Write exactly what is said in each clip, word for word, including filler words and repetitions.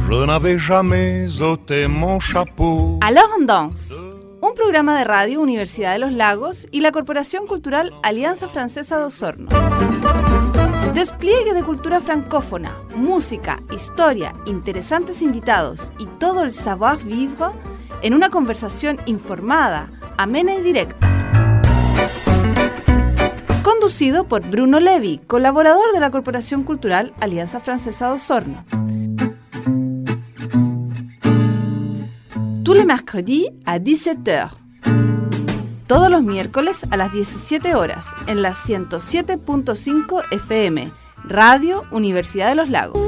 Je n'avais jamais ôté mon chapeau. Alors on danse, un programa de radio Universidad de los Lagos y la Corporación Cultural Alianza Francesa de Osorno. Despliegue de cultura francófona, música, historia, interesantes invitados y todo el savoir-vivre en una conversación informada, amena y directa. Conducido por Bruno Levi, colaborador de la Corporación Cultural Alianza Francesa de Osorno. Tous les mercredis à dix-sept heures. Todos los miércoles a las diecisiete horas en la ciento siete punto cinco F M, Radio Universidad de los Lagos.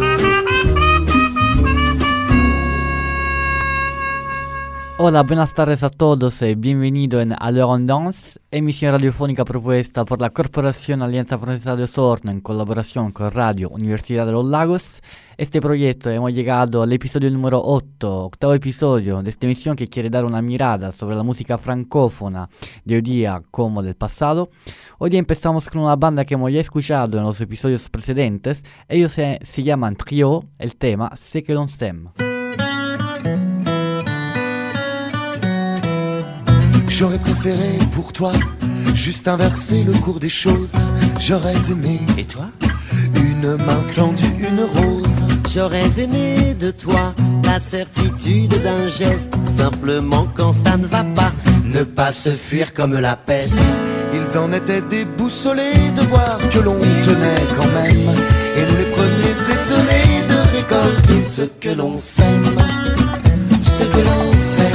Hola, buenas tardes a todos y bienvenido en Alors on danse, emisión radiofónica propuesta por la Corporación Alianza Francesa de Osorno en colaboración con Radio Universidad de los Lagos. Este proyecto hemos llegado al episodio número ocho, octavo episodio de esta emisión que quiere dar una mirada sobre la música francófona de hoy día como del pasado. Hoy día empezamos con una banda que hemos ya escuchado en los episodios precedentes. Ellos se, se llaman Trio, el tema C'est que l'on s'aime. J'aurais préféré pour toi juste inverser le cours des choses. J'aurais aimé. Et toi? Une main tendue, une rose. J'aurais aimé de toi la certitude d'un geste. Simplement quand ça ne va pas, ne pas se fuir comme la peste. Ils en étaient déboussolés de voir que l'on tenait quand même. Et nous les premiers étonnés de récolter ce que l'on sème. Ce que l'on sème.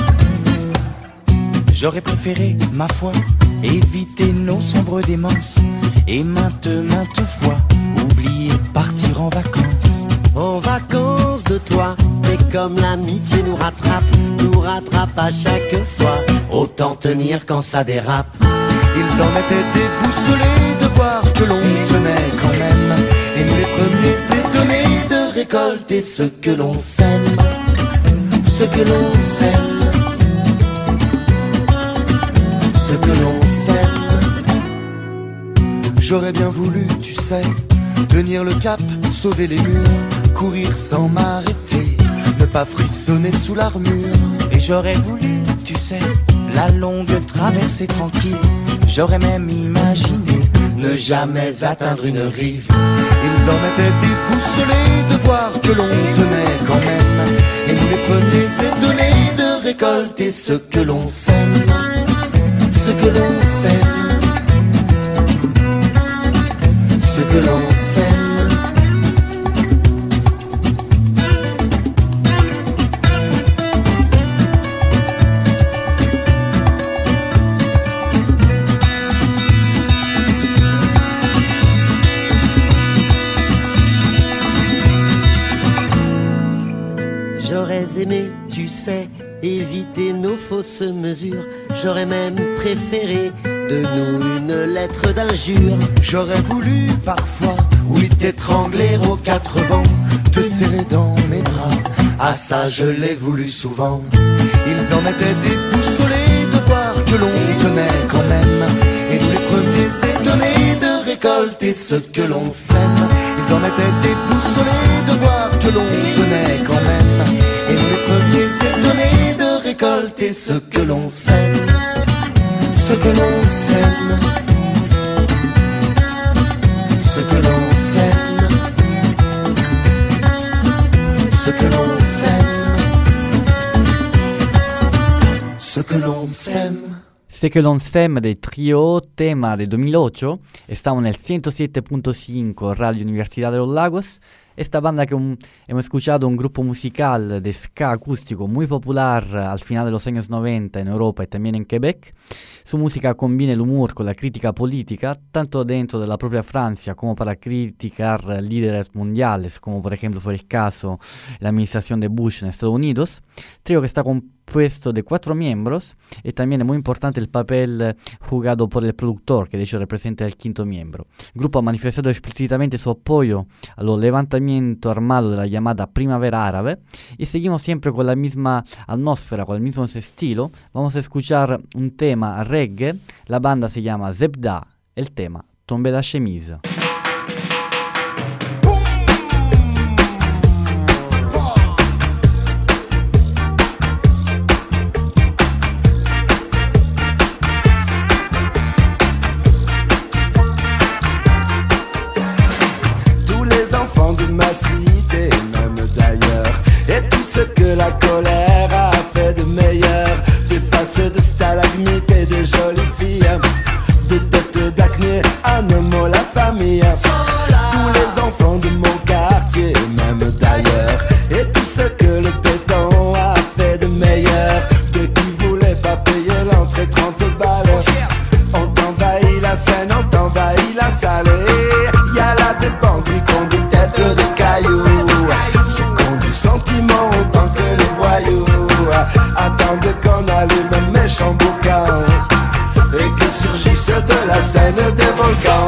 J'aurais préféré, ma foi, éviter nos sombres démences et maintes, maintes fois oublier partir en vacances. En vacances de toi, mais comme l'amitié nous rattrape, nous rattrape à chaque fois, autant tenir quand ça dérape. Ils en étaient déboussolés de voir que l'on tenait quand même, et nous les premiers étonnés de récolter ce que l'on sème, ce que l'on sème. Ce que l'on sème. J'aurais bien voulu, tu sais, tenir le cap, sauver les murs, courir sans m'arrêter, ne pas frissonner sous l'armure. Et j'aurais voulu, tu sais, la longue traversée tranquille. J'aurais même imaginé ne jamais atteindre une rive. Ils en étaient déboussolés de voir que l'on tenait quand même, et nous les premiers étonnés de récolter ce que l'on sème. Ce que l'on sème, ce que l'on sème. J'aurais aimé, tu sais, éviter nos fausses mesures. J'aurais même préféré de nous une lettre d'injure. J'aurais voulu parfois, oui, t'étrangler aux quatre vents, te serrer dans mes bras. Ah ça je l'ai voulu souvent. Ils en étaient déboussolés de voir que l'on tenait quand même, et nous les premiers étonnés de récolter ce que l'on sème. Ils en étaient déboussolés de voir que l'on tenait quand même, et nous les premiers étonnés de récolter ce que l'on sème. Ce que l'on sème. Ce que l'on sème. Ce que l'on sème. Ce que l'on sème. C'est que l'on s'aime de Trio, tema de duemilaocho. Estamos en el ciento siete punto cinco Radio Universidad de los Lagos. Esta banda que un, hemos escuchado, un grupo musical de ska acústico muy popular al final de los años noventa en Europa y también en Quebec. Su música combina el humor con la crítica política, tanto dentro de la propia Francia como para criticar líderes mundiales, como por ejemplo fue el caso de la administración de Bush en Estados Unidos. Trío que está compuesto de cuatro miembros y también es muy importante el papel jugado por el productor, que de hecho representa el quinto miembro. El grupo ha manifestado explícitamente su apoyo a los levantamientos armados de la llamada Primavera Árabe y seguimos siempre con la misma atmósfera, con el mismo estilo. Vamos a escuchar un tema reggae, la banda se llama Zebda, el tema Tombe la chemise. ma cité, même d'ailleurs. Et tout ce que la colère a fait de meilleur. Des faces de stalagmites et de jolies filles, des têtes d'acné, un homme, la famille. Tous les enfants de mon quartier, même d'ailleurs. Et tout ce que le béton a fait de meilleur. De qui voulait pas payer l'entrée trente balles. On t'envahit la scène, on t'envahit la salle. Y'a là des bandits qui ont des têtes de cailloux. Ceux qui ont du sentiment autant que les voyous. Attendent qu'on allume un méchant boucan et que surgissent de la scène des volcans.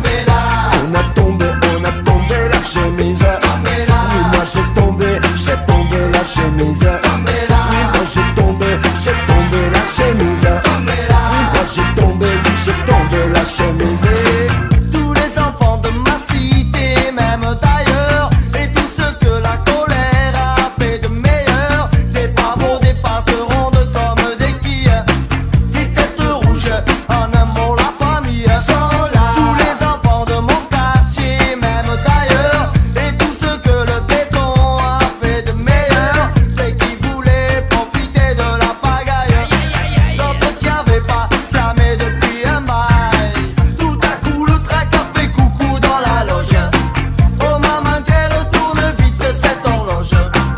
On a tombé, on a tombé la chemise. Oui, moi j'ai tombé, j'ai tombé la chemise. Oui, moi j'ai tombé, j'ai tombé la chemise. Oui, moi j'ai tombé, oui, j'ai tombé la chemise. Tous les enfants de ma cité, même d'ailleurs, et tout ce que la colère a fait de meilleur. Des pavots, des faces rondes comme des quilles, des têtes rouges, en un mot la famille. Tous les enfants de mon quartier, même d'ailleurs, et tout ce que le béton a fait de meilleur. Ceux qui voulaient profiter de la pagaille, d'autres qui avaient pas ça mais depuis un bail. Tout à coup le trac a fait coucou dans la loge. Oh maman qu'elle tourne vite cette horloge.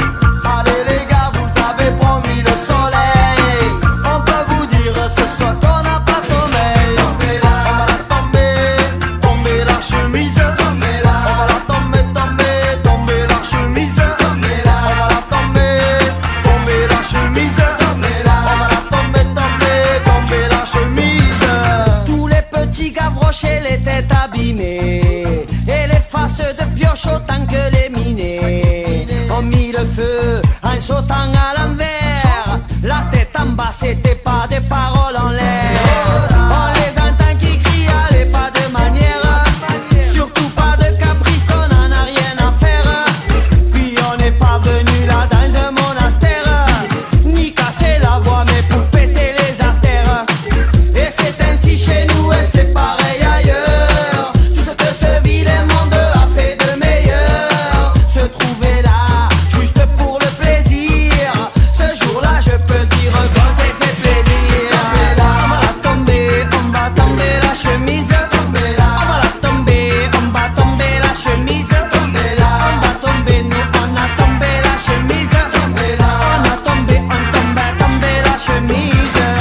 Allez les gars, vous avez promis le soleil. On peut vous dire ce soir qu'on n'a pas sommeil. On va la tomber, tomber la chemise. On va la tomber, tomber, tomber la chemise. On va la tomber, tomber la chemise. On va la tomber, tomber, tomber la chemise. Tous les petits gavroches et les têtes abîmées, et les faces de pioche autant que les minés, ont mis le feu en sautant à l'envers. La tête en bas, c'était pas des paroles en l'air. On les entend qui crient, allez pas de manière. Surtout pas de caprice, on en a rien à faire. Puis on n'est pas venu là dans un monastère, ni casser la voix mais pour péter les artères. Et c'est ainsi chez nous et c'est pareil ailleurs. Tout ce que ce vilain monde a fait de meilleur, se trouver là juste pour le plaisir. Ce jour-là je peux dire qu'on s'est fait plaisir. On va la tomber, on va tomber la chemise. On va la tomber, on va tomber la chemise. On va tomber, nous on a tombé la chemise. On a tombé, on tombe, tombé la chemise.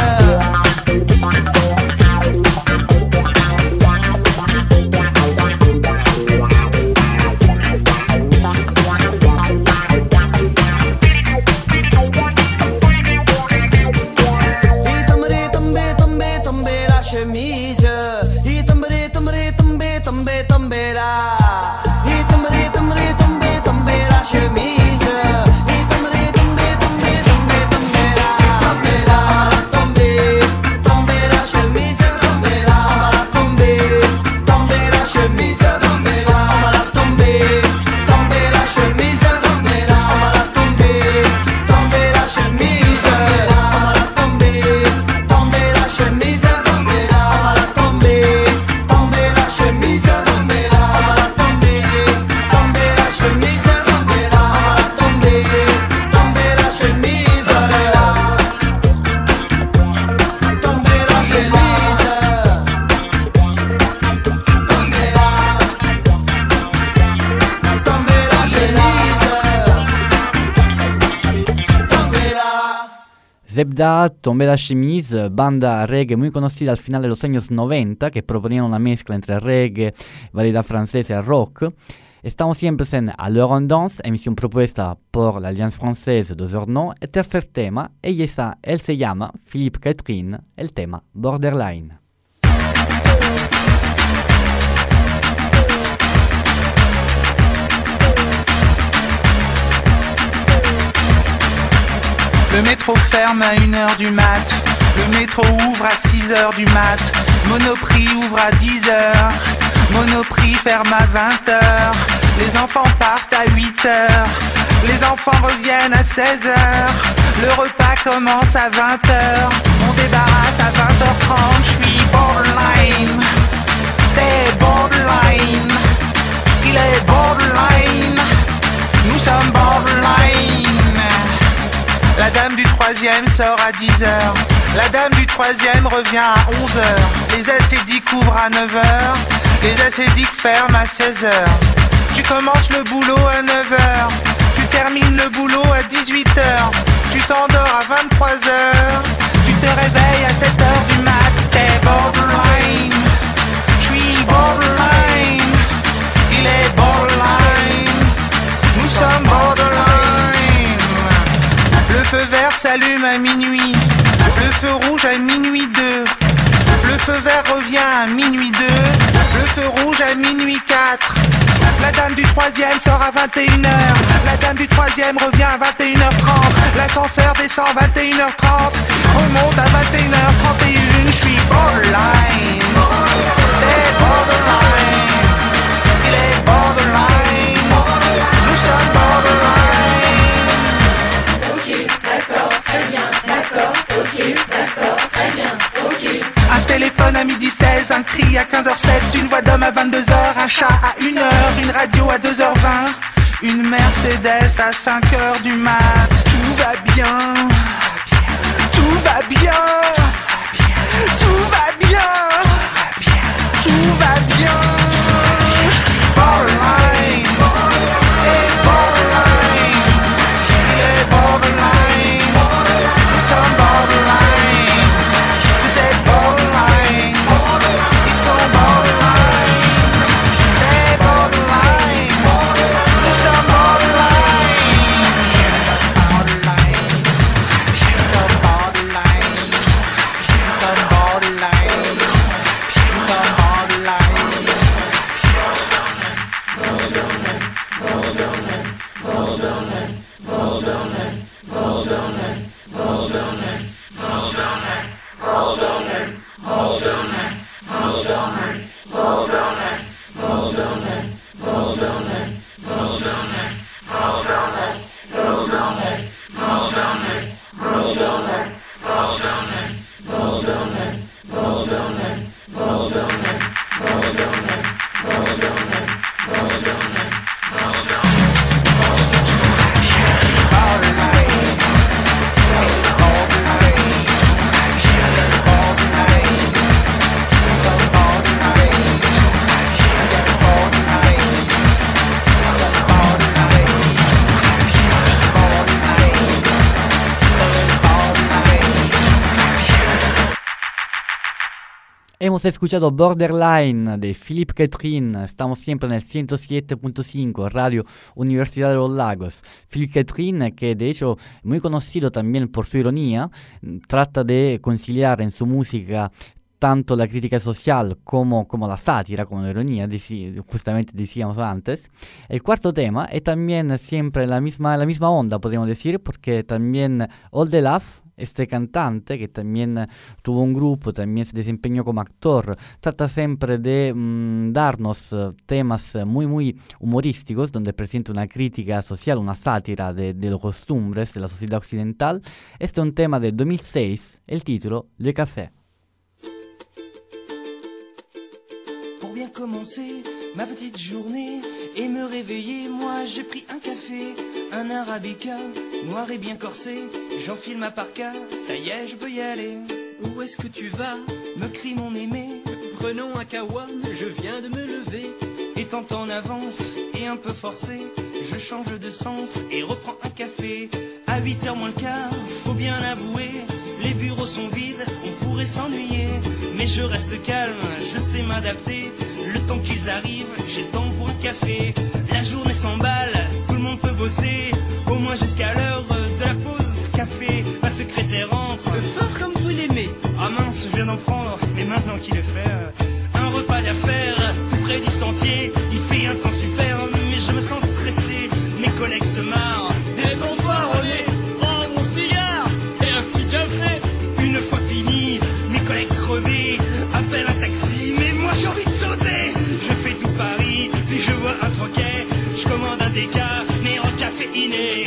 Il tomberait, tomber, tomber, tomber la chemise. Il tomberait, tomberait, tomber, tomber, tomber là. Il tomberait, tomberait, tomber, tomber la chemise. Il tomberait, tomber, tomber, tomber, tomber là. Tomber là, tomber, tomber la chemise. Tomber là, on va la tomber, tomber la chemise. Tomber là, on va la tomber, tomber la chemise. Tomber là, on va la tomber, tomber la chemise. On va la tomber, tomber la chemise. Tomber là, on va la tomber, tomber la chemise. Tomber là, on va la tomber, tomber la chemise. Tomber là, on va la tomber, tomber la chemise. Tomber la chemise. Tomber là, tomber la chemise. Tomber là. Zebda, Tombe la Chemise, banda reggae muy conocida al final de los años noventa, que proponían una mezcla entre reggae, variedad francesa y rock. Estamos siempre en Alors on danse, emisión propuesta por la Alliance Française d'Ozernon. El tercer tema, ella está, él se llama Philippe Catherine, el tema Borderline. Le métro ferme à une heure du mat. Le métro ouvre à six heures du mat. Monoprix ouvre à dix heures. Monoprix ferme à vingt heures. Les enfants partent à huit heures. Les enfants reviennent à seize heures. Le repas commence à vingt heures. On débarrasse à vingt heures trente. Je suis borderline. T'es borderline. Il est borderline. sommes borderline. La dame du troisième sort à dix heures. La dame du troisième revient à onze heures. Les acédiques ouvrent à neuf heures. Les acédiques ferment à seize heures. Tu commences le boulot à neuf heures. Tu termines le boulot à dix-huit heures. Tu t'endors à vingt-trois heures. Tu te réveilles à sept heures du mat. T'es borderline. J'suis borderline. Il est borderline. Nous sommes borderline. Le feu vert s'allume à minuit. Le feu rouge à minuit deux. Le feu vert revient à minuit deux. Le feu rouge à minuit quatre. La dame du troisième sort à vingt et une heures. La dame du troisième revient à vingt et une heures trente. L'ascenseur descend à vingt et une heures trente. Remonte à vingt et une heures trente et une. Je suis borderline. T'es borderline. Il est borderline. Nous sommes borderline. Ok, d'accord, très bien. D'accord, ok, d'accord, très bien. Ok. Un téléphone à midi seize, un cri à quinze heures sept, une voix d'homme à vingt-deux heures, un chat à une heure, une radio à deux heures vingt, une Mercedes à cinq heures du mat. Tout va bien, tout va bien, tout va bien, tout va bien. Borderline, et borderline, il est borderline, nous sommes borderline, vous êtes borderline, ils sont borderline, t'es borderline, nous sommes borderline, borderline, some borderline, some borderline, some borderline. Hemos escuchado Borderline de Philippe Catherine. Estamos siempre en el ciento siete punto cinco, Radio Universidad de los Lagos. Philippe Catherine, que de hecho muy conocido también por su ironía, trata de conciliar en su música tanto la crítica social como, como la sátira, como la ironía, deci- justamente decíamos antes. El cuarto tema es también siempre la misma, la misma onda, podríamos decir, porque también All the Love, este cantante que también uh, tuvo un grupo, también se desempeñó como actor, trata siempre de mm, darnos uh, temas uh, muy muy humorísticos, donde presenta una crítica social, una sátira de, de los costumbres de la sociedad occidental. Este es un tema de dos mil seis, el título Le Café. Pour bien commencer ma petite journée et me réveiller, moi j'ai pris un café, un arabica, noir et bien corsé. J'enfile ma parka, ça y est, je peux y aller. Où est-ce que tu vas? Me crie mon aimé. Prenons un kawa, je viens de me lever. Étant en avance et un peu forcé, je change de sens et reprends un café. À huit heures moins le quart, faut bien avouer, les bureaux sont vides, on pourrait s'ennuyer. Mais je reste calme, je sais m'adapter. Le temps qu'ils arrivent, j'ai le temps pour un café. La journée s'emballe, tout le monde peut bosser, au moins jusqu'à l'heure de la pause café. Ma secrétaire entre, fort comme vous l'aimez. Ah mince, je viens d'en prendre, mais maintenant qu'il est fait, un repas d'affaires, tout près du sentier. Il fait un temps super, mais je me sens stressé. Mes collègues se marrent. Et bonsoir, René, prends mon cigare et un petit café. Une fois fini, mes collègues crevés appellent un taxi, mais moi j'ai envie de sauter. Je fais tout Paris, puis je vois un troquet. Je commande un déca, mais en caféiné.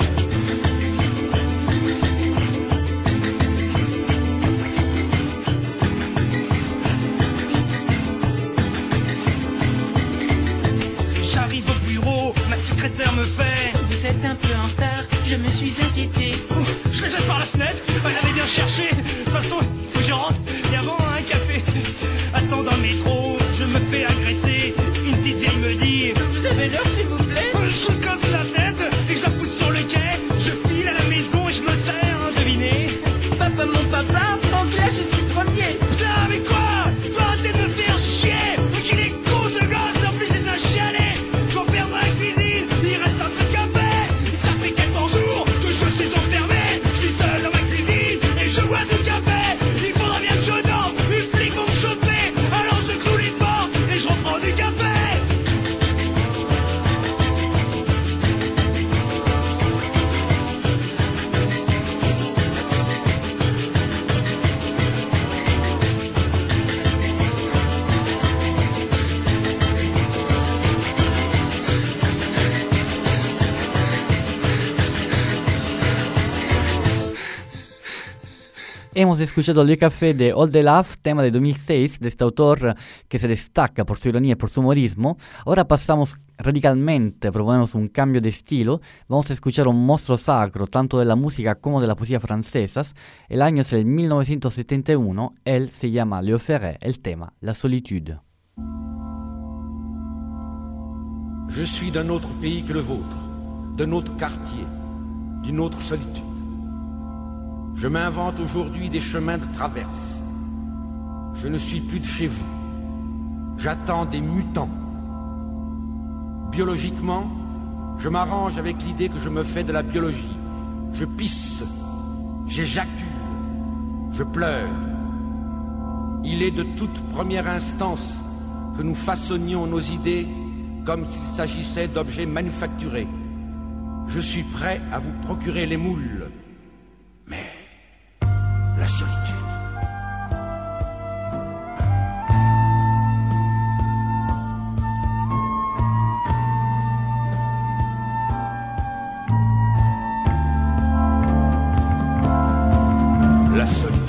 J'arrive au bureau, ma secrétaire me fait: vous êtes un suis inquiété. Oh, je les jette par la fenêtre, elle avait bien cherché. De toute façon, il faut que je rentre, et avant un café. Attends dans le métro, je me fais agresser. Une petite vieille me dit: vous avez l'heure s'il vous plaît? Je lui casse la tête et je la pousse sur le quai. Je file à la maison et je me sers, hein, devinez. Papa, mon papa, en classe je suis premier. Putain, mais quoi? Toi, arrêtez de me faire chier. Mais qu'il est con ce gosse, en plus c'est un chialet. Je vais perdre la cuisine, il reste un peu de café. Ça fait quelques jours que je suis enfermé. Je suis seul dans ma cuisine et je bois du café. Il faudra bien que je dorme, une flic vont me choper. Alors je cloue les portes et je reprends du café. Hemos escuchado Le Café de All the Love, tema de dos mil seis, de este autor que se destaca por su ironía y por su humorismo. Ahora pasamos radicalmente, proponemos un cambio de estilo. Vamos a escuchar un monstruo sacro, tanto de la música como de la poesía francesas. El año es el mil novecientos setenta y uno, él se llama Léo Ferré, el tema, La solitude. Je suis d'un autre pays que le vôtre, d'un autre quartier, d'une autre solitude. Je m'invente aujourd'hui des chemins de traverse. Je ne suis plus de chez vous. J'attends des mutants. Biologiquement, je m'arrange avec l'idée que je me fais de la biologie. Je pisse, j'éjacule, je pleure. Il est de toute première instance que nous façonnions nos idées comme s'il s'agissait d'objets manufacturés. Je suis prêt à vous procurer les moules. Mais la solitude. La solitude.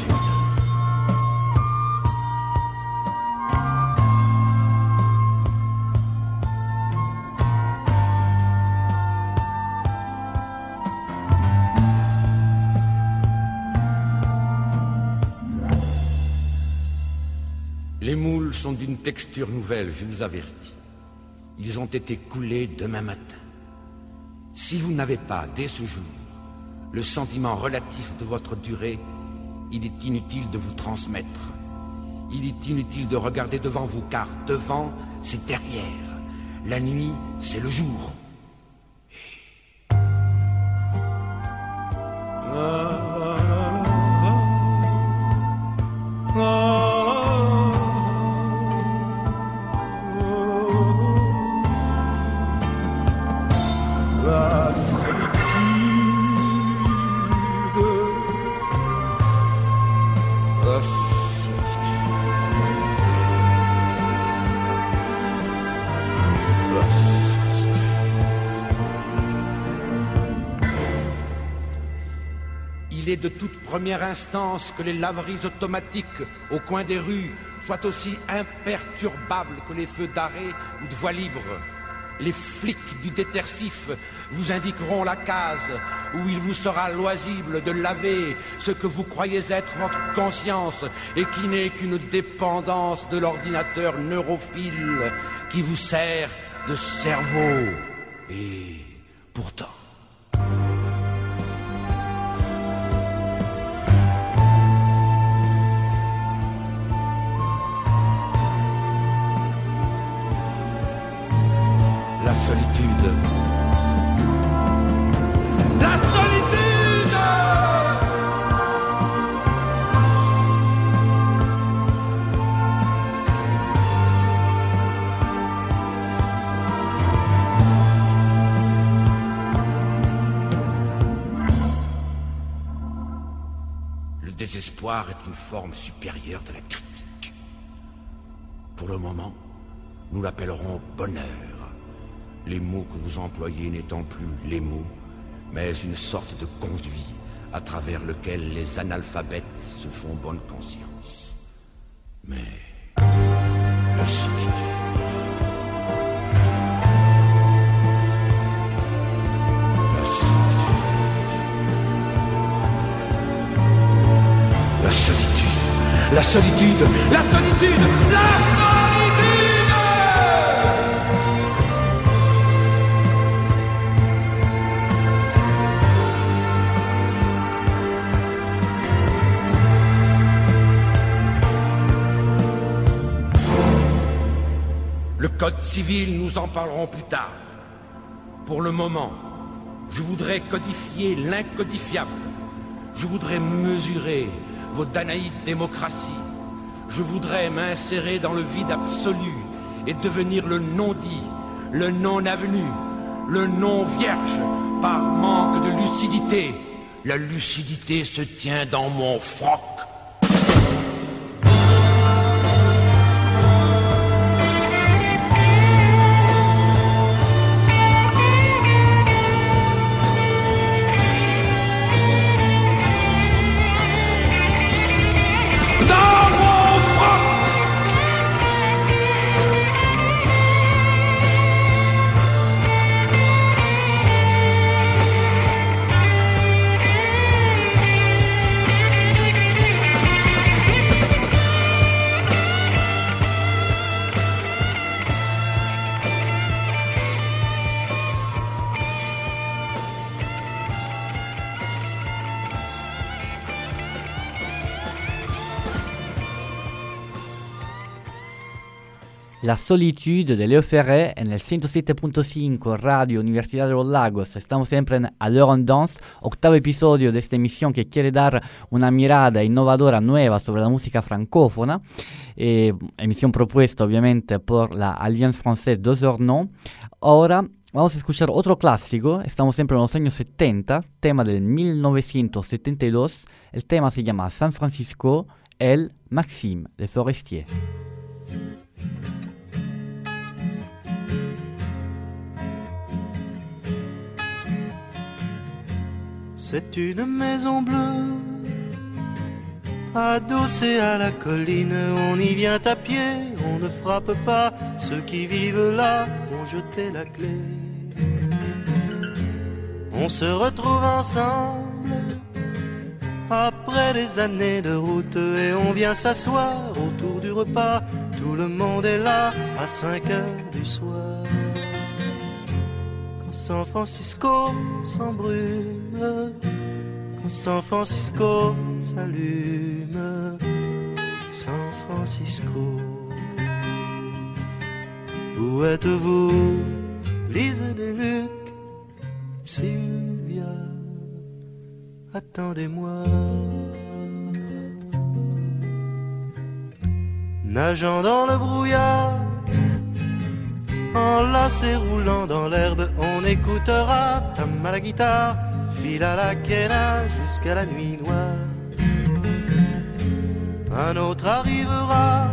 Les moules sont d'une texture nouvelle, je vous avertis. Ils ont été coulés demain matin. Si vous n'avez pas, dès ce jour, le sentiment relatif de votre durée, il est inutile de vous transmettre. Il est inutile de regarder devant vous, car devant, c'est derrière. La nuit, c'est le jour. Et... Il est de toute première instance que les laveries automatiques au coin des rues soient aussi imperturbables que les feux d'arrêt ou de voie libre. Les flics du détersif vous indiqueront la case où il vous sera loisible de laver ce que vous croyez être votre conscience et qui n'est qu'une dépendance de l'ordinateur neurophile qui vous sert de cerveau. Et pourtant... La solitude. La solitude. Le désespoir est une forme supérieure de la critique. Pour le moment, nous l'appellerons bonheur. Les mots que vous employez n'étant plus les mots, mais une sorte de conduit à travers lequel les analphabètes se font bonne conscience. Mais la solitude. La solitude. La solitude, la solitude, la solitude. Le code civil, nous en parlerons plus tard. Pour le moment, je voudrais codifier l'incodifiable. Je voudrais mesurer vos danaïdes démocraties. Je voudrais m'insérer dans le vide absolu et devenir le non-dit, le non-avenu, le non-vierge, par manque de lucidité. La lucidité se tient dans mon froc. La solitude de Leo Ferré en el ciento siete punto cinco Radio Universidad de los Lagos. Estamos siempre en A l'heure en danse, octavo episodio de esta emisión que quiere dar una mirada innovadora nueva sobre la música francófona. Eh, emisión propuesta obviamente por la Alliance Française d'Osorno. Ahora vamos a escuchar otro clásico. Estamos siempre en los años setenta, tema del mil novecientos setenta y dos. El tema se llama San Francisco, el Maxime Le Forestier. C'est une maison bleue, adossée à la colline. On y vient à pied, on ne frappe pas. Ceux qui vivent là ont jeté la clé. On se retrouve ensemble après des années de route et on vient s'asseoir autour du repas. Tout le monde est là à cinq heures du soir. Quand San Francisco s'embrume, quand San Francisco s'allume, San Francisco. Où êtes-vous, Lise Deluc, Sylvia, attendez-moi. Nageant dans le brouillard, enlacé roulant dans l'herbe, on écoutera tam à la guitare, fil à la quena jusqu'à la nuit noire. Un autre arrivera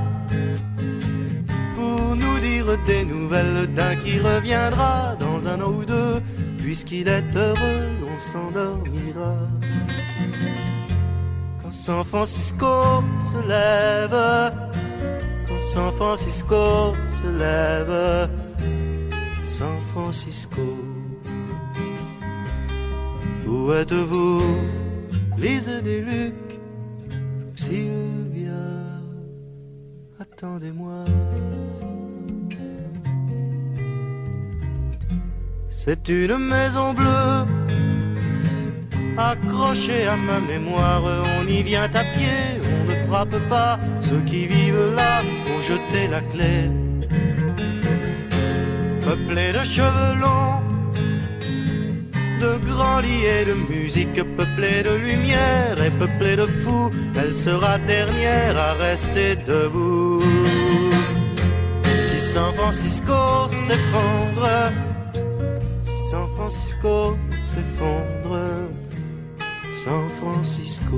pour nous dire des nouvelles d'un qui reviendra dans un an ou deux. Puisqu'il est heureux, on s'endormira. Quand San Francisco se lève, quand San Francisco se lève, San Francisco. Où êtes-vous, Lise Deluc, Sylvia, attendez-moi. C'est une maison bleue, accrochée à ma mémoire. On y vient à pied, on ne frappe pas. Ceux qui vivent là ont jeté la clé. Peuplée de cheveux longs, de grands lits et de musique, peuplée de lumière et peuplée de fous, elle sera dernière à rester debout. Si San Francisco s'effondre, San Francisco s'effondre, San Francisco.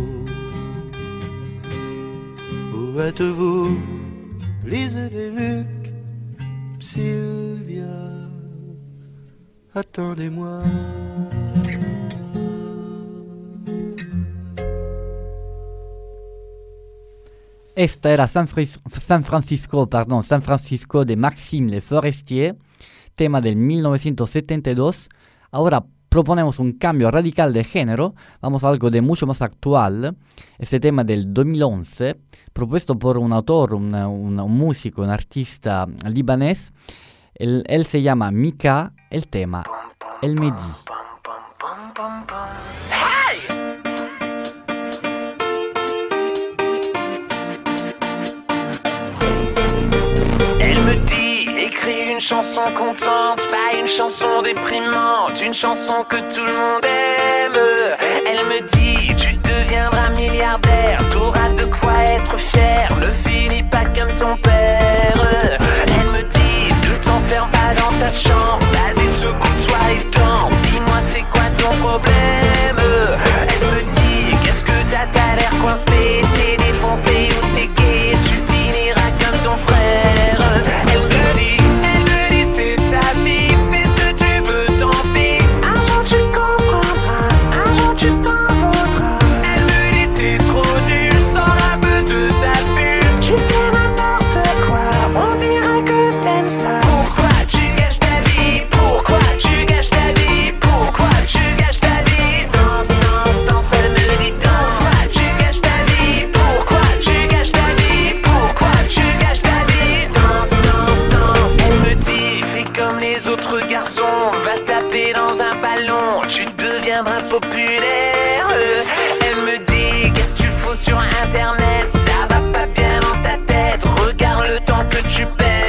Où êtes-vous, Lise Deluc, Sylvia, attendez-moi. Esta era San, Fris- San Francisco, pardon, San Francisco de Maxime Le Forestier, tema del mil novecientos setenta y dos. Ahora proponemos un cambio radical de género, vamos a algo de mucho más actual, este tema del dos mil once, propuesto por un autor, un, un, un músico, un artista libanés. Él, él se llama Mika, el tema El me dit. Elle me dit, écris une chanson contente, pas une chanson déprimante, une chanson que tout le monde aime. Elle me dit, tu deviendras milliardaire, t'auras de quoi être fier, ne finis pas comme ton père. Elle me dit, ne t'enferme pas dans ta chambre, vas-y secoue-toi et danse, dis-moi c'est quoi ton problème. Elle me dit, qu'est-ce que t'as, t'as l'air coincé, t'es défoncé ou t'es gay, tu finiras comme ton frère. Elle me dit, elle me dit c'est ta vie, fais ce que tu veux, tant pis. Un jour tu comprendras, un jour tu t'en voudras. Elle me dit t'es trop nul, sans la peu de ta pub. Tu fais n'importe quoi, on dirait que t'aimes ça. Pourquoi tu gâches ta vie, pourquoi tu gâches ta vie, pourquoi tu gâches ta vie. Danse, danse, danse, elle me dit danse. Pourquoi tu gâches ta vie, pourquoi tu gâches ta vie, pourquoi tu gâches ta vie. Danse, danse, danse, elle me dit fais comme les autres garçons, va taper dans un ballon, tu deviendras populaire. Elle me dit qu'est-ce que tu fous sur internet, ça va pas bien dans ta tête, regarde le temps que tu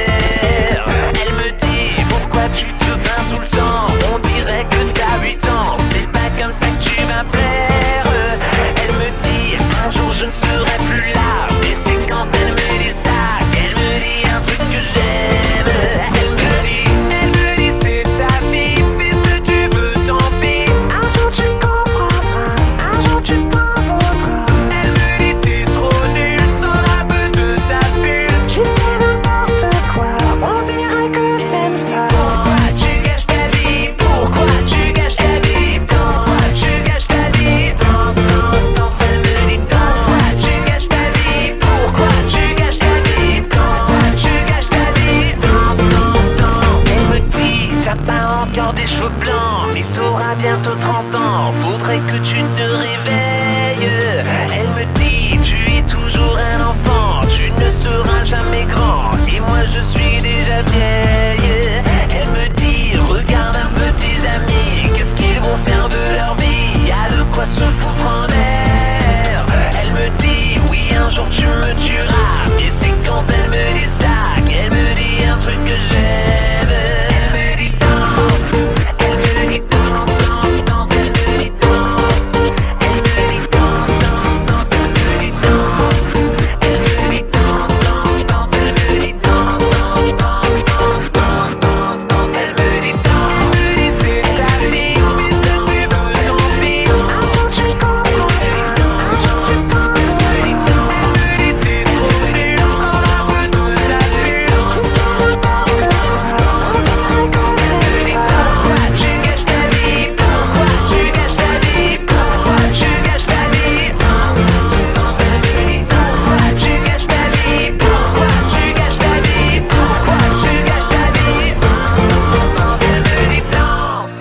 perds. Elle me dit pourquoi tu te plains tout le temps, on dirait que t'as huit ans, c'est pas comme ça que tu vas plaire. Elle me dit un jour je ne serai plus là, mais c'est quand elle me dit ça qu'elle me dit un truc que j'aime. Elle me dit, elle me dit c'est ta vie, fais ce que tu veux, tant pis. Un jour tu comprendras, un jour tu t'en voudras. Elle me dit t'es trop nul, sans la peu de ta pub. Tu fais n'importe quoi, on dirait que t'aimes ça. Pourquoi tu gâches ta vie, pourquoi tu gâches ta vie, pourquoi tu gâches ta vie. Danse, danse, danse, elle me dit danse. Pourquoi tu gâches ta vie, pourquoi tu gâches ta vie, pourquoi tu gâches ta vie. Danse, danse, danse, elle me dit t'as pas encore des cheveux blancs, mais t'auras bientôt trente ans, faudrait que tu te réveilles. Elle me dit tu es toujours un enfant, tu ne seras jamais grand, et moi je suis déjà vieille. Elle me dit regarde un peu tes amis, qu'est-ce qu'ils vont faire de leur vie, y'a de quoi se foutre en l'air. Elle me dit oui un jour tu me tueras, et c'est quand elle me dit ça qu'elle me dit un truc que j'aime. Elle me dit danse, elle me dit danse, danse, danse, elle me dit danse. Elle me dit danse, danse, danse, elle me dit danse. Elle me dit danse, danse, danse, elle me dit danse, danse, danse, danse, danse, danse, danse, elle me dit danse. Elle me dit c'est ta vie, fais ce que tu veux, tant pis. Un jour tu comprendras, un jour tu t'en voudras. Elle me dit danse, elle me dit t'es trop nul, sans la peu de ta pub. Tu fais n'importe quoi, on dirait que t'aimes ça. Pourquoi tu gâches ta vie, pourquoi tu gâches ta vie, pourquoi tu gâches ta vie. Danse, danse, elle me dit danse. Pourquoi tu gâches ta vie, pourquoi tu gâches ta vie, pourquoi tu gâches ta vie. Danse, danse, elle me dit danse.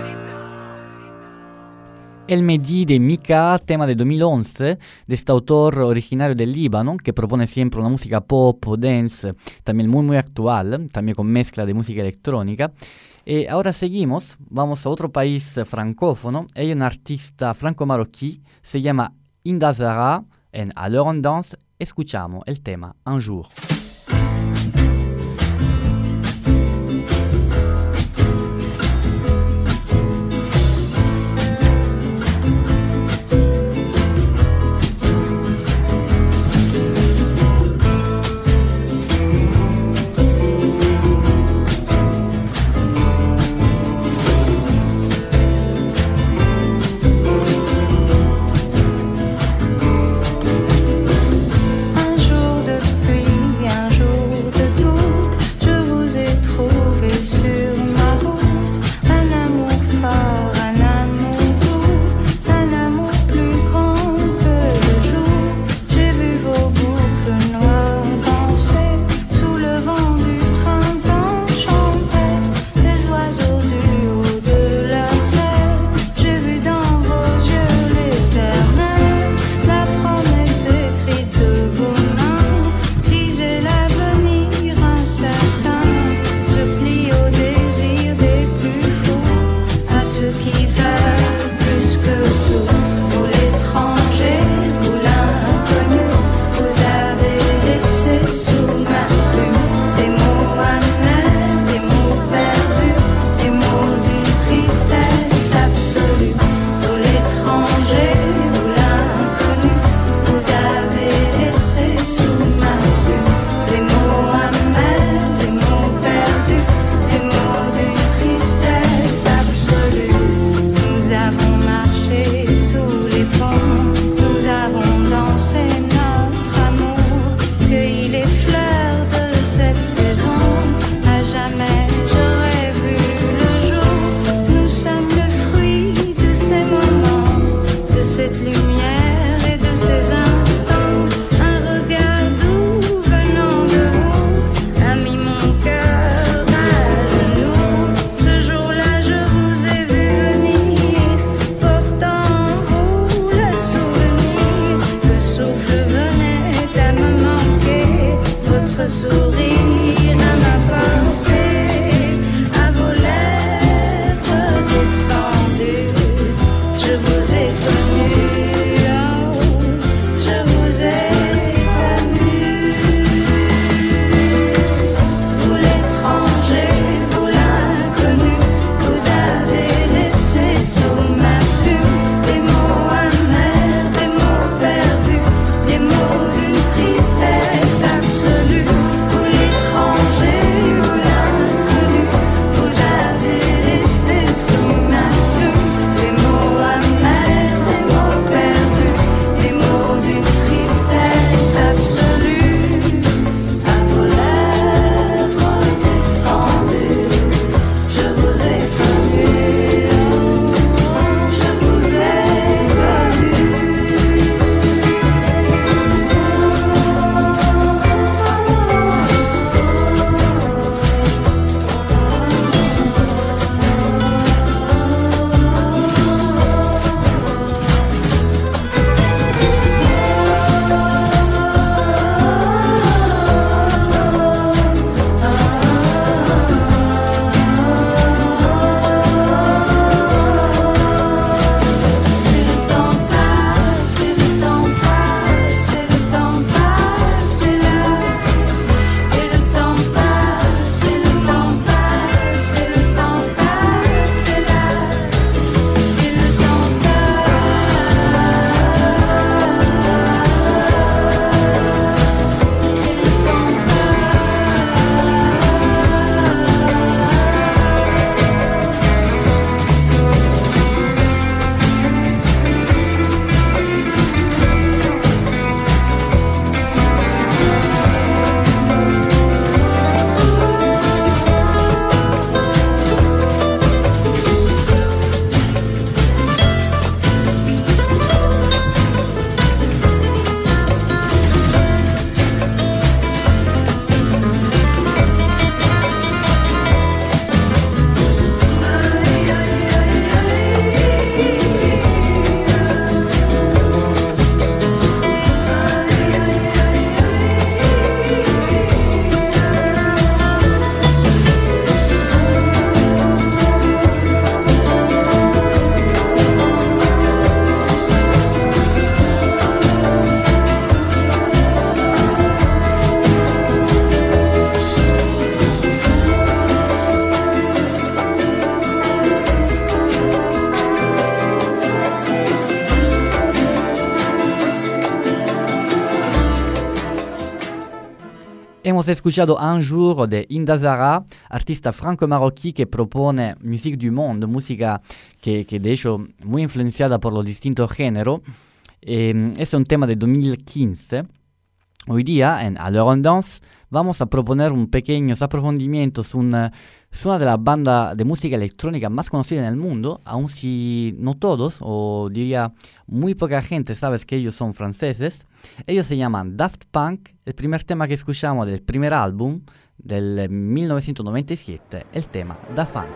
El me dit de Mika, tema de dos mil once, de este autor originario del Líbano, que propone siempre una música pop o dance, también muy muy actual, también con mezcla de música electrónica. Y ahora seguimos, vamos a otro país francófono, hay un artista franco-marroquí, se llama Inda Zahra, en Alors on danse, escuchamos el tema Un jour. Un jour de pluie Hemos escuchado Un Jour de Inda Zara, artista franco-marroquí que propone musique du monde, música que, que de hecho muy influenciada por los distintos géneros. Eh, es un tema de dos mil quince. Hoy día en A l'heure en danse vamos a proponer un pequeños aprofundimientos una, es una de las bandas de música electrónica más conocidas en el mundo, aun si no todos, o diría muy poca gente sabe que ellos son franceses. Ellos se llaman Daft Punk. El primer tema que escuchamos del primer álbum del mil novecientos noventa y siete, el tema Da Funk.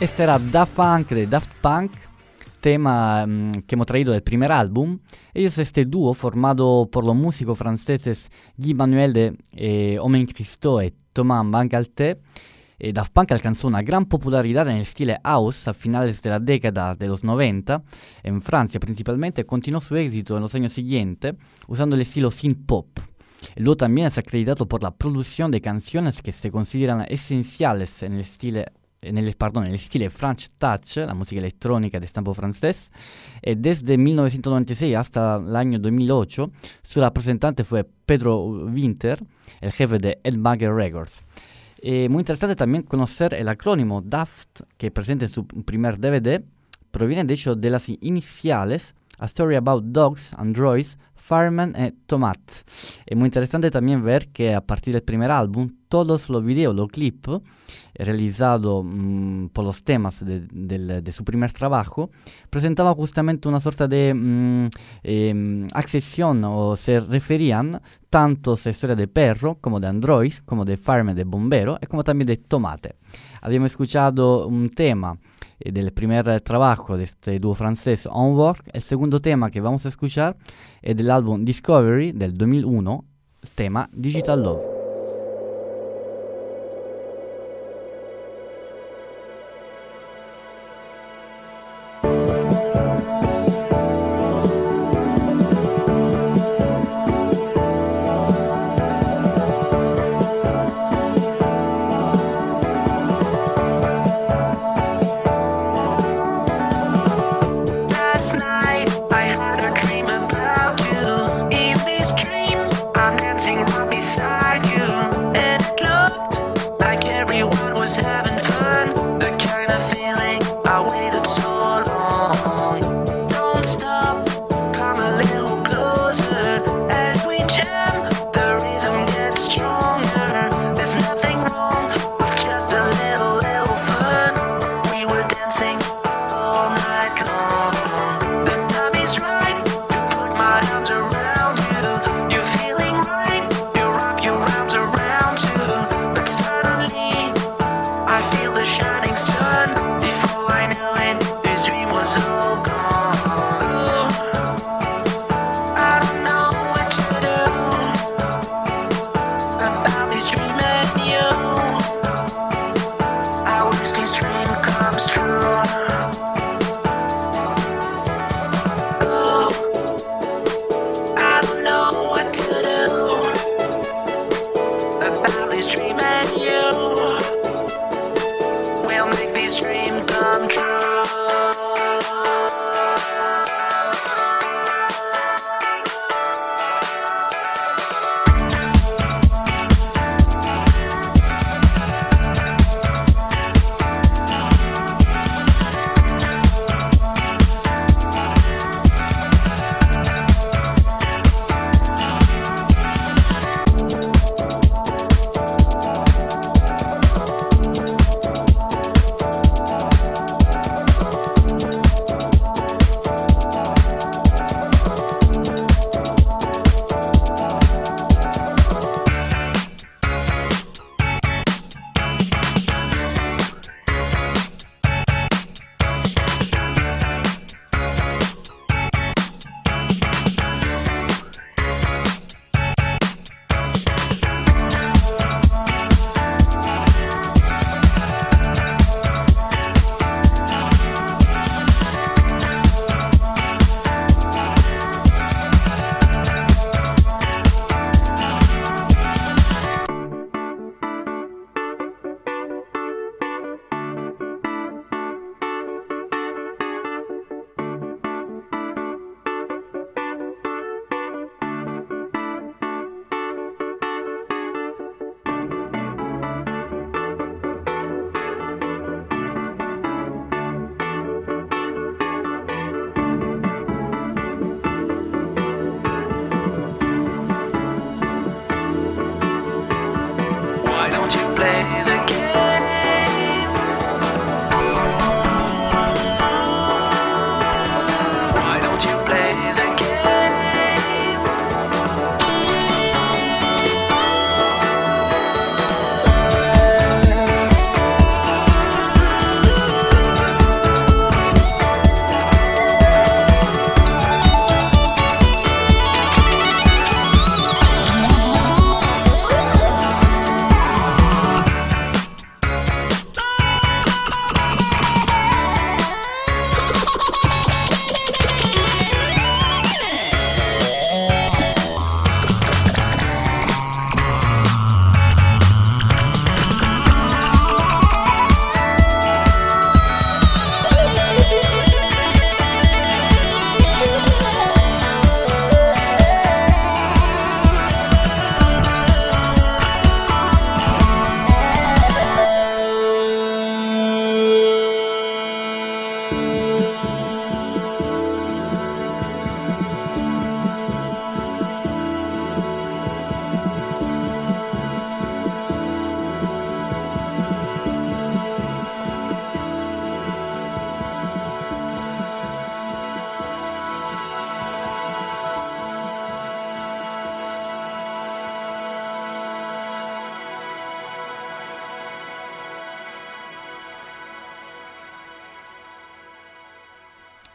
Este era Da Funk de Daft Punk, tema um, que hemos traído del primer álbum. Ellos, este dúo formado por los músicos franceses Guy Manuel de eh, Omen Christo y Thomas Bangalter. Eh, Daft Punk alcanzó una gran popularidad en el estilo house a finales de la década de los noventa, en Francia principalmente, y continuó su éxito en los años siguientes usando el estilo synth pop. El dúo también es acreditado por la producción de canciones que se consideran esenciales en el estilo en el, perdón, en el estilo French Touch, la música electrónica de estampo francés. Eh, desde mil novecientos noventa y seis hasta el año dos mil ocho, su representante fue Pedro Winter, el jefe de Ed Bagger Records. Eh, muy interesante también conocer el acrónimo Daft, que presenta en su primer D V D, proviene de hecho de las iniciales A Story About Dogs, Androids, Fireman y Tomat. Es muy interesante también ver que a partir del primer álbum, todos los videos, los clips realizados mmm, por los temas de, de, de su primer trabajo, presentaban justamente una sorta de mmm, eh, accesión o se referían tanto a la historia de perro como de Android, como de Fireman, de bombero y como también de tomate. Habíamos escuchado un tema eh, del primer trabajo de este dúo francés, Onward. El segundo tema que vamos a escuchar es del álbum Discovery del dos mil uno, el tema Digital Love. Beside you.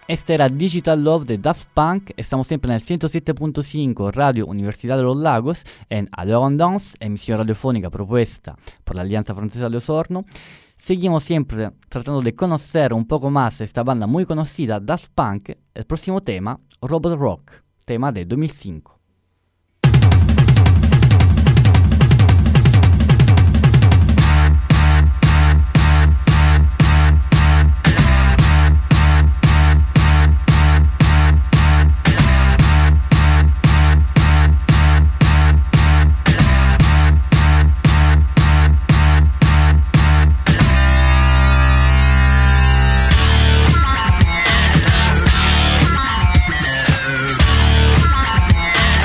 Esta era Digital Love de Daft Punk. Estamos siempre en el ciento siete punto cinco Radio Universidad de los Lagos en Alors on Danse, emisión radiofónica propuesta por la Alianza Francesa de Osorno. Seguimos siempre tratando de conocer un poco más esta banda muy conocida, Daft Punk. El próximo tema, Robot Rock, tema de dos mil cinco. We'll be right back.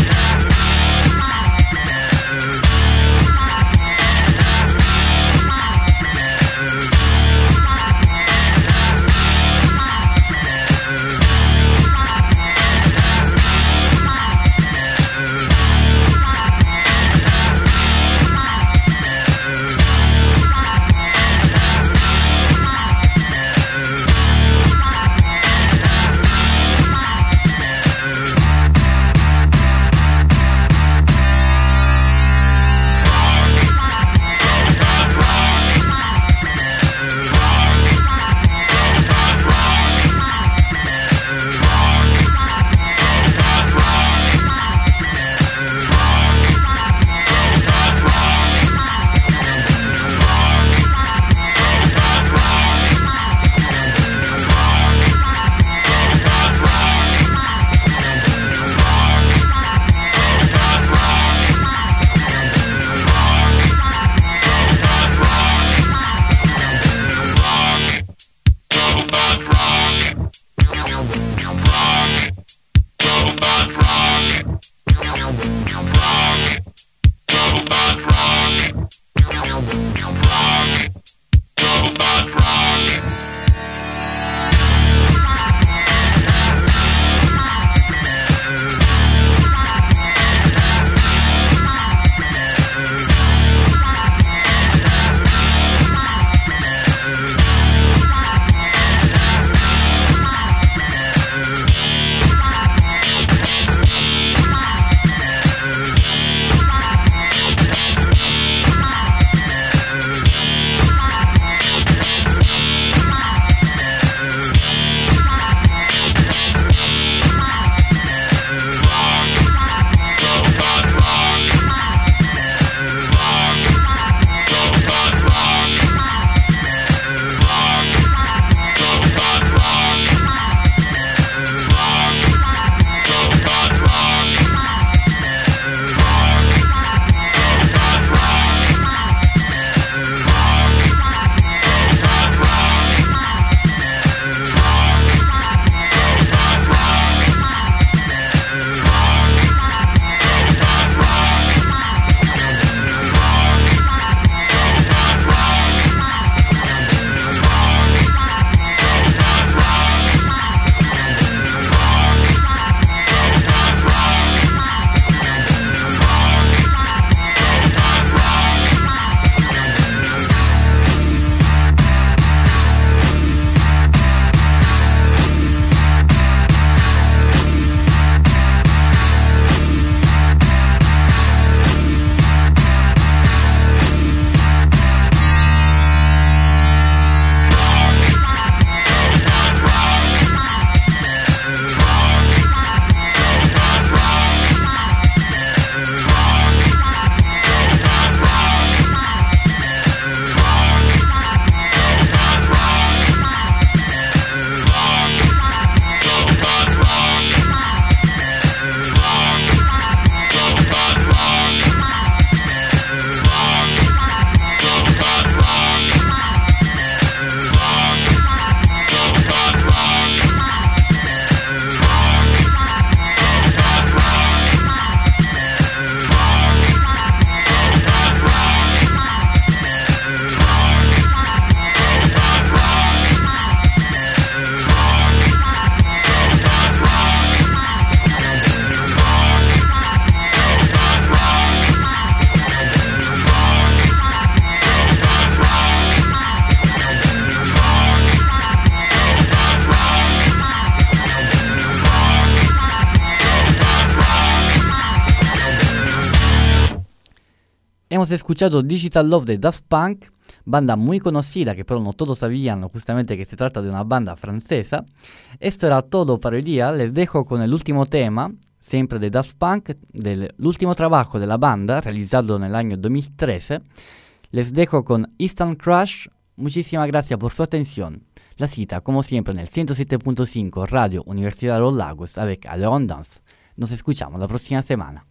Habíamos escuchado Digital Love de Daft Punk, banda muy conocida que pero no todos sabían justamente que se trata de una banda francesa. Esto era todo para hoy día, les dejo con el último tema, siempre de Daft Punk, del último trabajo de la banda realizado en el año dos mil trece. Les dejo con Instant Crush. Muchísimas gracias por su atención. La cita, como siempre, en el ciento siete punto cinco Radio Universidad de los Lagos avec Alors on danse. Nos escuchamos la próxima semana.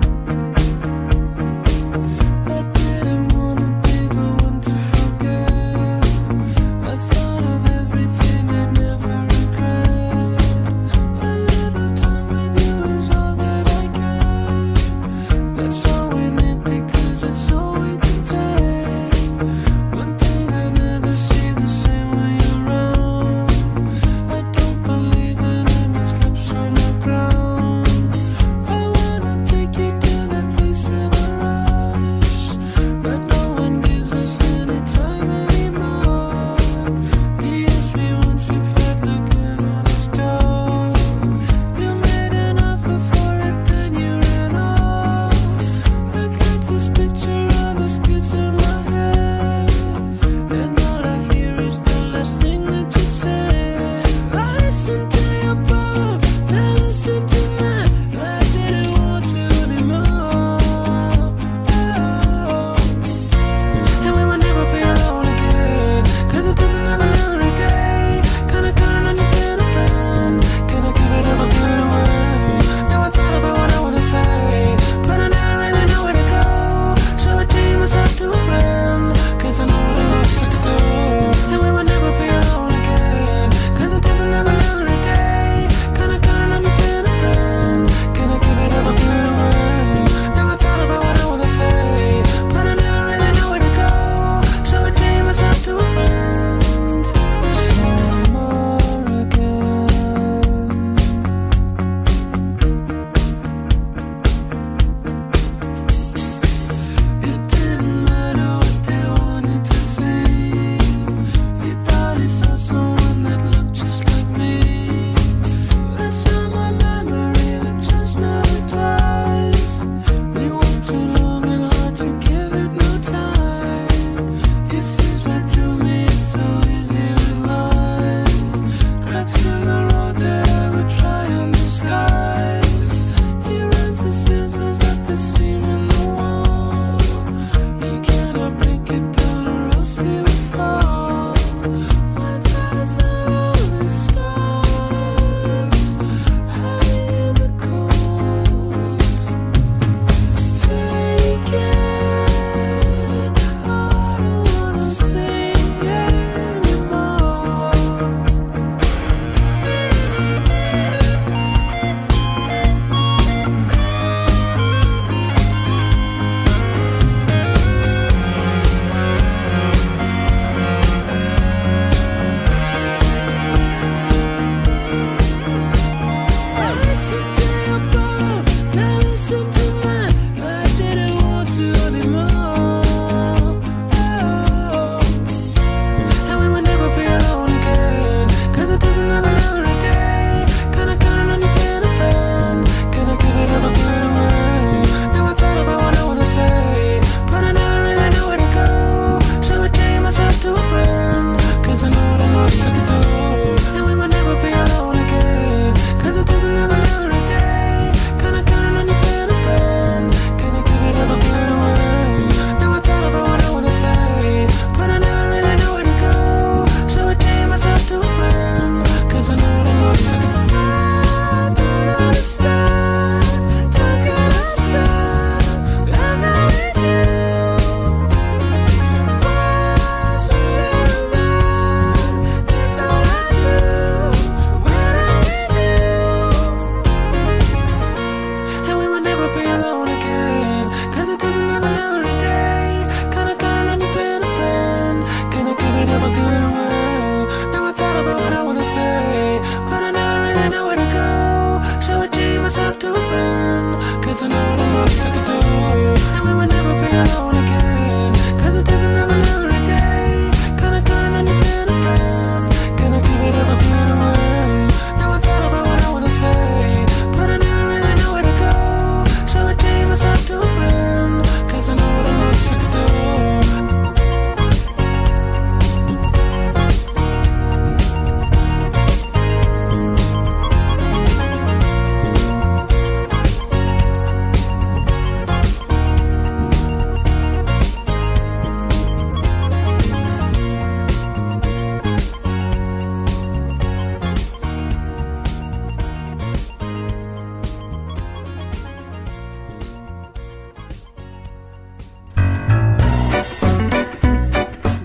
I didn't wanna be the one to forget.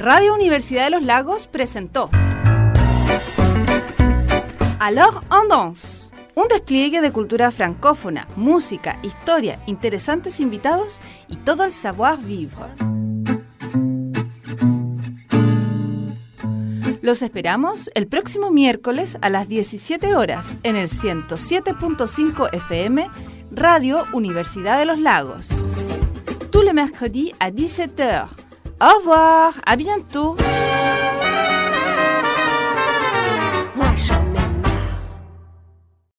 Radio Universidad de los Lagos presentó Alors on danse, un despliegue de cultura francófona, música, historia, interesantes invitados y todo el savoir-vivre. Los esperamos el próximo miércoles a las diecisiete horas en el ciento siete punto cinco F M, Radio Universidad de los Lagos. Tous les mercredis à dix-sept heures. Au revoir, à bientôt.